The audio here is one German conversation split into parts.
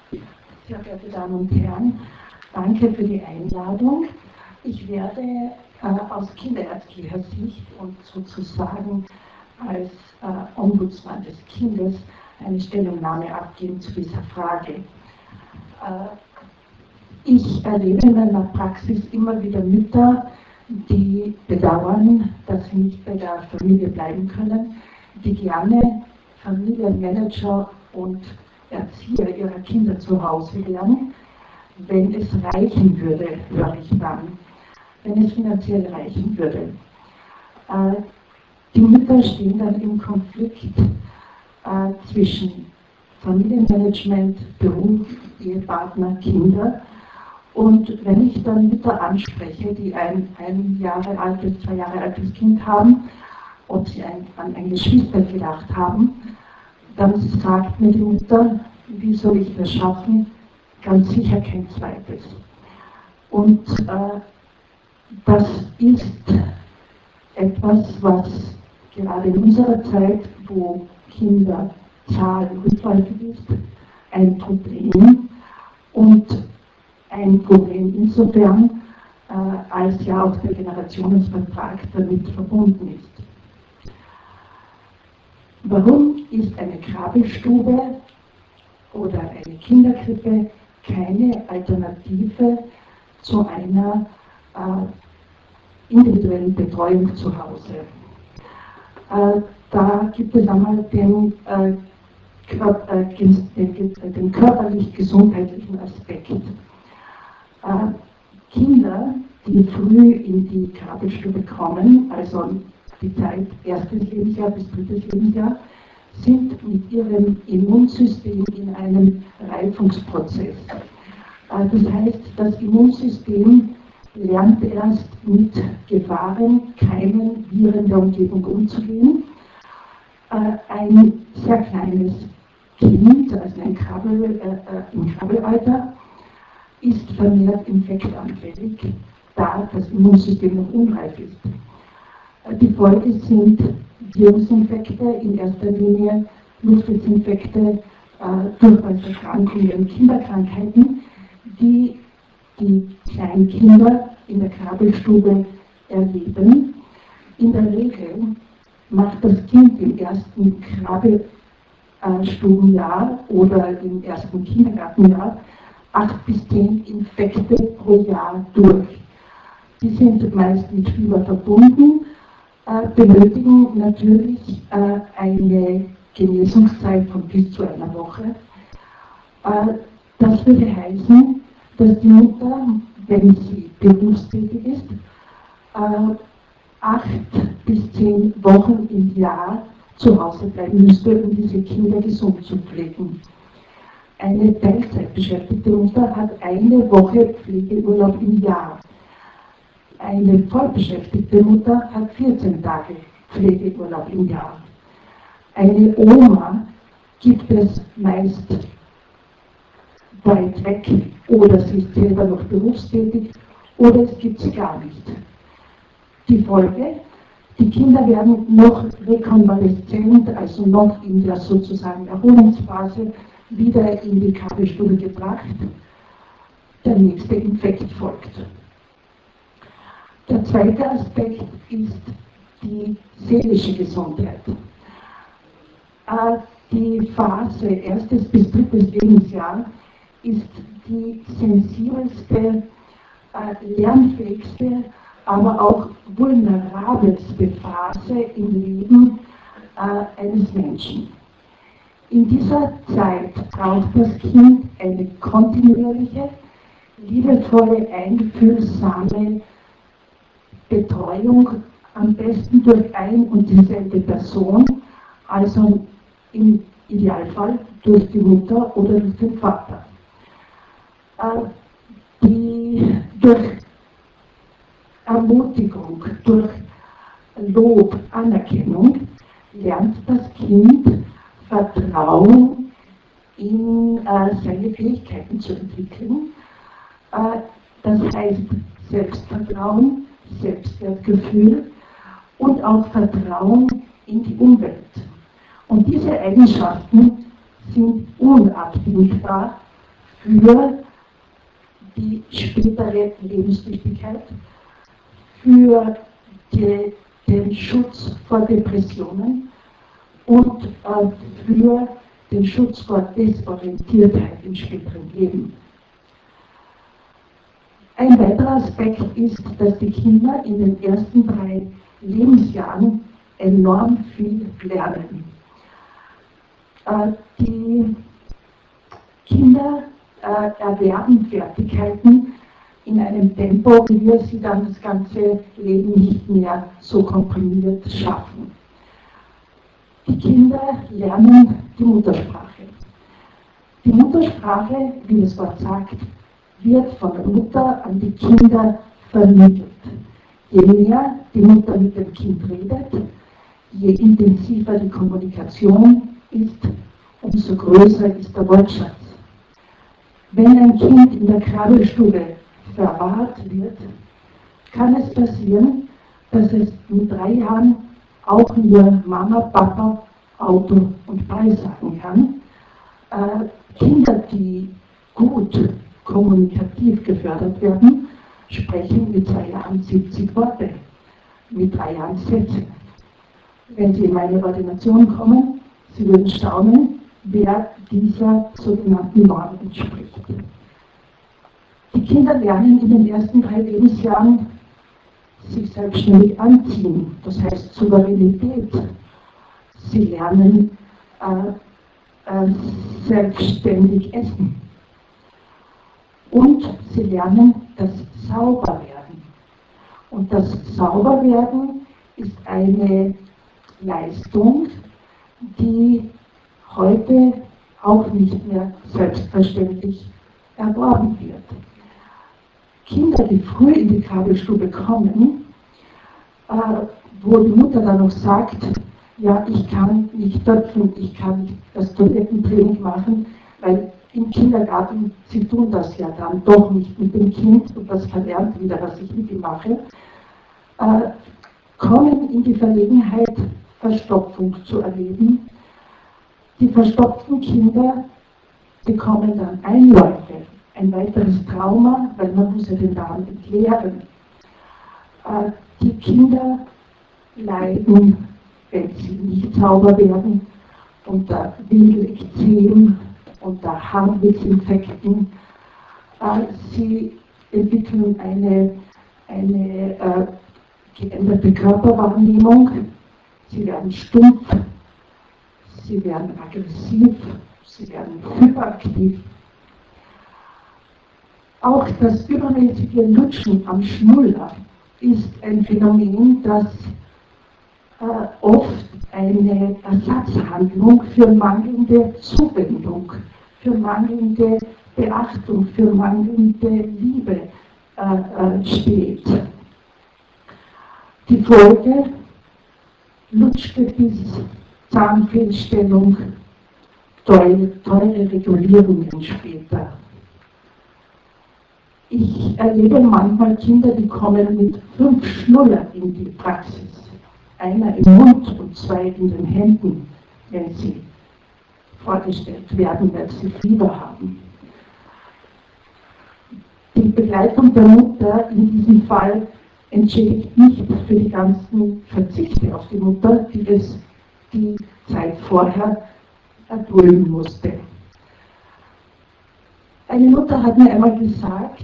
Sehr geehrte Damen und Herren, danke für die Einladung. Ich werde aus kinderärztlicher Sicht und sozusagen als Ombudsmann des Kindes eine Stellungnahme abgeben zu dieser Frage. Ich erlebe in meiner Praxis immer wieder Mütter, die bedauern, dass sie nicht bei der Familie bleiben können, die gerne Familienmanager und Erzieher ihrer Kinder zu Hause wären, wenn es reichen würde, höre ich dann, wenn es finanziell reichen würde. Die Mütter stehen dann im Konflikt zwischen Familienmanagement, Beruf, Ehepartner, Kinder. Und wenn ich dann Mütter anspreche, die ein 2 Jahre altes Kind haben, ob sie an ein Geschwister gedacht haben, dann sagt mir die Mutter, wie soll ich das schaffen? Ganz sicher kein zweites. Und das ist etwas, was gerade in unserer Zeit, wo Kinderzahl rückläufig ist, ein Problem und ein Problem insofern, als ja auch der Generationenvertrag damit verbunden ist. Warum ist eine Krabbelstube oder eine Kinderkrippe keine Alternative zu einer individuellen Betreuung zu Hause? Da gibt es einmal den körperlich-gesundheitlichen Aspekt. Kinder, die früh in die Krabbelstube kommen, also die Zeit erstes Lebensjahr bis drittes Lebensjahr, sind mit ihrem Immunsystem in einem Reifungsprozess. Das heißt, das Immunsystem lernt erst mit Gefahren, Keimen, Viren der Umgebung umzugehen. Ein sehr kleines Kind, also ein im Krabbelalter, ist vermehrt infektanfällig, da das Immunsystem noch unreif ist. Die Folge sind Virusinfekte, in erster Linie Luftwegsinfekte, Durchfallserkrankungen und Kinderkrankheiten, die die kleinen Kinder in der Krabbelstube erleben. In der Regel macht das Kind im ersten Krabbelstubenjahr oder im ersten Kindergartenjahr 8 bis 10 Infekte pro Jahr durch. Die sind meist mit Fieber verbunden, benötigen natürlich eine Genesungszeit von bis zu einer Woche. Das würde heißen, dass die Mutter, wenn sie berufstätig ist, 8 bis 10 Wochen im Jahr zu Hause bleiben müsste, um diese Kinder gesund zu pflegen. Eine Teilzeitbeschäftigte Mutter hat 1 Woche Pflegeurlaub im Jahr. Eine vollbeschäftigte Mutter hat 14 Tage Pflegeurlaub im Jahr. Eine Oma gibt es meist weit weg oder sie ist selber noch berufstätig oder es gibt sie gar nicht. Die Folge: Die Kinder werden noch rekonvaleszent, also noch in der sozusagen Erholungsphase, wieder in die Krabbelstube gebracht. Der nächste Infekt folgt. Der zweite Aspekt ist die seelische Gesundheit. Die Phase erstes bis drittes Lebensjahr ist die sensibelste, lernfähigste, aber auch vulnerabelste Phase im Leben eines Menschen. In dieser Zeit braucht das Kind eine kontinuierliche, liebevolle, einfühlsame Betreuung, am besten durch ein und dieselbe Person, also im Idealfall durch die Mutter oder durch den Vater. Durch Ermutigung, durch Lob, Anerkennung lernt das Kind Vertrauen in seine Fähigkeiten zu entwickeln. Das heißt Selbstvertrauen, Selbstwertgefühl und auch Vertrauen in die Umwelt. Und diese Eigenschaften sind unabdingbar für die spätere Lebenstüchtigkeit, für den Schutz vor Depressionen und für den Schutz vor Desorientiertheit im späteren Leben. Ein weiterer Aspekt ist, dass die Kinder in den ersten 3 Lebensjahren enorm viel lernen. Die Kinder erwerben Fertigkeiten in einem Tempo, wie wir sie dann das ganze Leben nicht mehr so komprimiert schaffen. Die Kinder lernen die Muttersprache. Die Muttersprache, wie das Wort sagt, wird von der Mutter an die Kinder vermittelt. Je mehr die Mutter mit dem Kind redet, je intensiver die Kommunikation ist, umso größer ist der Wortschatz. Wenn ein Kind in der Krabbelstube verwahrt wird, kann es passieren, dass es mit 3 Jahren auch nur Mama, Papa, Auto und Ball sagen kann. Kinder, die gut kommunikativ gefördert werden, sprechen mit 2 Jahren 70 Worte, mit 3 Jahren Sätze. Wenn Sie in meine Ordination kommen, Sie würden staunen, wer dieser sogenannten Norm entspricht. Die Kinder lernen in den ersten 3 Lebensjahren sich selbstständig anziehen, das heißt Souveränität. Sie lernen selbstständig essen. Und sie lernen das Sauberwerden. Und das Sauberwerden ist eine Leistung, die heute auch nicht mehr selbstverständlich erworben wird. Kinder, die früh in die Krabbelstube kommen, wo die Mutter dann noch sagt, ja, ich kann nicht töpfen, ich kann nicht das Toilettentraining machen, weil im Kindergarten, sie tun das ja dann doch nicht mit dem Kind und das verlernt wieder, was ich mit ihm mache, kommen in die Verlegenheit, Verstopfung zu erleben. Die verstopften Kinder bekommen dann Einläufe, ein weiteres Trauma, weil man muss ja den Darm entleeren. Die Kinder leiden, wenn sie nicht sauber werden, unter Windelekzem, unter Harnwegsinfekten. Sie entwickeln eine geänderte Körperwahrnehmung. Sie werden stumpf, sie werden aggressiv, sie werden hyperaktiv. Auch das übermäßige Lutschen am Schnuller ist ein Phänomen, das oft eine Ersatzhandlung für mangelnde Zuwendung, für mangelnde Beachtung, für mangelnde Liebe steht. Die Folge: Lutschgebiss, Zahnfehlstellung, teure Regulierungen später. Ich erlebe manchmal Kinder, die kommen mit 5 Schnuller in die Praxis. Einer im Mund und 2 in den Händen, wenn sie vorgestellt werden, weil sie Fieber haben. Die Begleitung der Mutter in diesem Fall entschädigt nicht für die ganzen Verzichte auf die Mutter, die es die Zeit vorher erdulden musste. Eine Mutter hat mir einmal gesagt,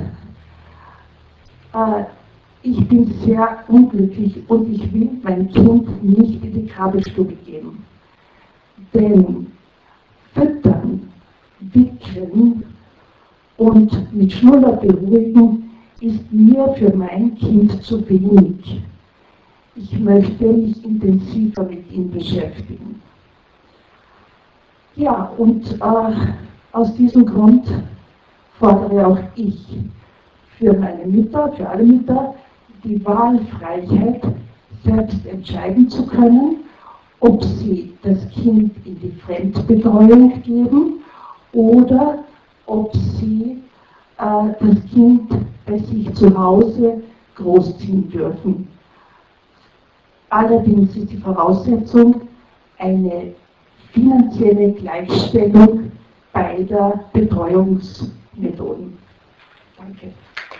ich bin sehr unglücklich und ich will mein Kind nicht in die Krabbelstube geben. Denn füttern, wickeln und mit Schnuller beruhigen ist mir für mein Kind zu wenig. Ich möchte mich intensiver mit ihm beschäftigen. Ja, und aus diesem Grund fordere auch ich für meine Mütter, für alle Mütter, die Wahlfreiheit, selbst entscheiden zu können, ob sie das Kind in die Fremdbetreuung geben oder ob sie das Kind bei sich zu Hause großziehen dürfen. Allerdings ist die Voraussetzung eine finanzielle Gleichstellung beider Betreuungsmethoden. Danke.